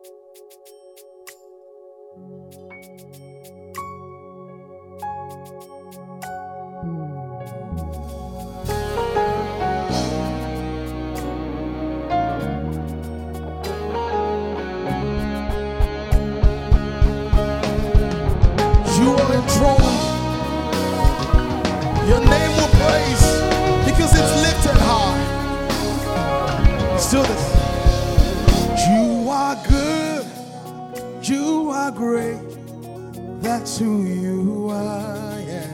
You are enthroned. Your name will praise because it's lifted high. Let's do this. You are good. You are great. That's who you are. Yeah.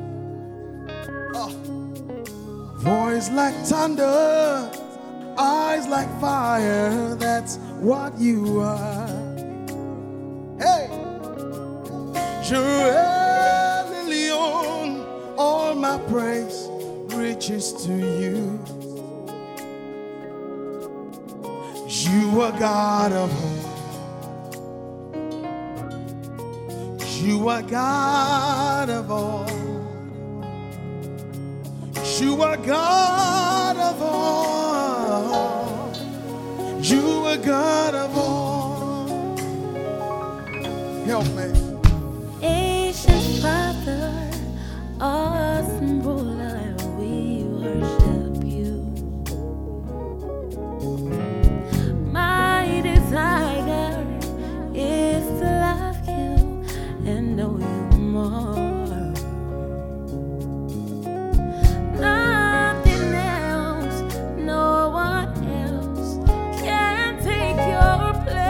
Voice like thunder, eyes like fire. That's what you are. Hey. You're El Elyon, all my praise reaches to you. You are God of hope. You are God of all. You are God of all. You are God of all. Help me. Ancient Father, awesome ruler, we worship you. My desire is to love you and know you more. Nothing else, no one else can take your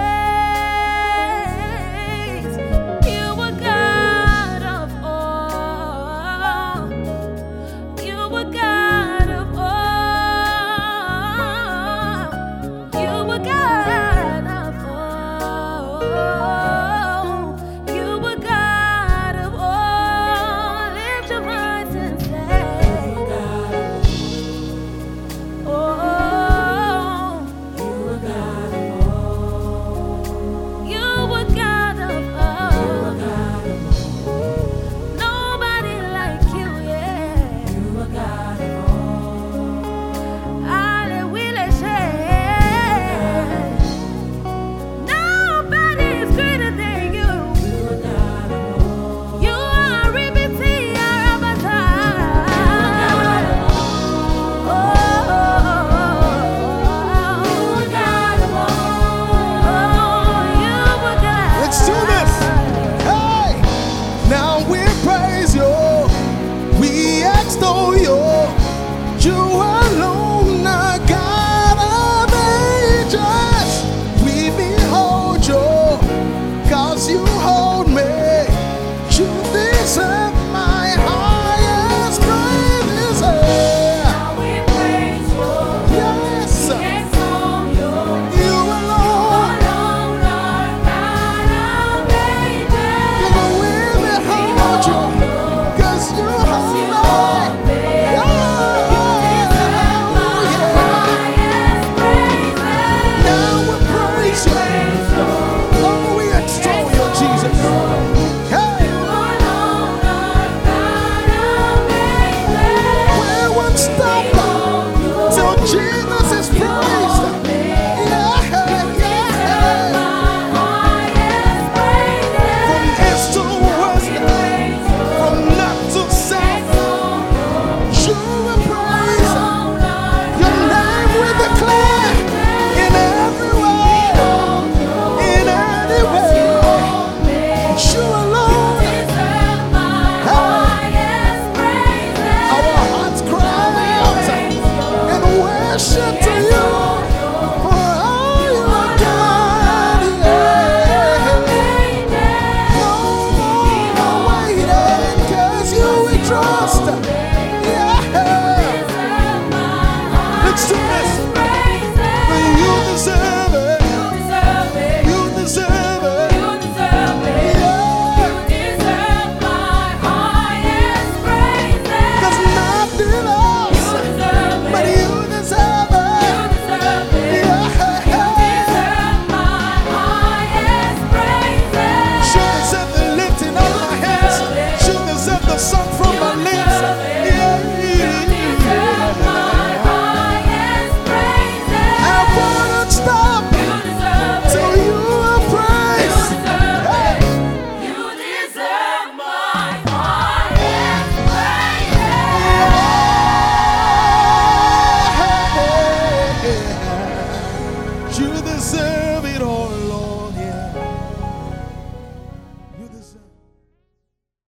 place. You are God of all. You are God of all. You are God of all. You are God of all. Lift your voice and say, oh, you are God of all. You are God of all. Nobody like you, yeah. You are God of all. Ale wile say, nobody is greater than you. You are God of all. You are Ribiti Arabata. Oh, you are God of all. You are God. Let's do this. Hey, now we praise you. We extol you. You alone are God of ages.